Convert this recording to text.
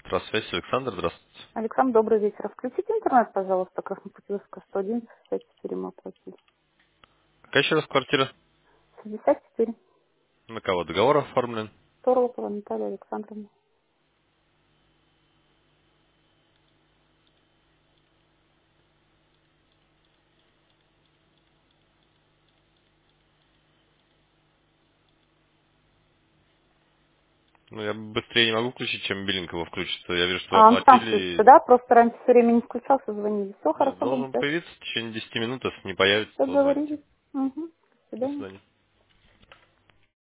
Здравствуйте, Александр, здравствуйте. Александр, добрый вечер. Включите интернет, пожалуйста, Краснопутиловская, 111, 64 мы оплатили. Какая еще раз квартира? 64. На кого договор оформлен? Торопова Наталья Александровна. Ну, я быстрее не могу включить, чем биллинг его включится. Я вижу, что вы А он сам включится, оплатили. да? Просто раньше все время не включался, звонили. Все Нет, хорошо, будем должен ждать. появиться в течение 10 минут. Если не появится, то звоните. Договорились. Угу. До До свидания. свидания.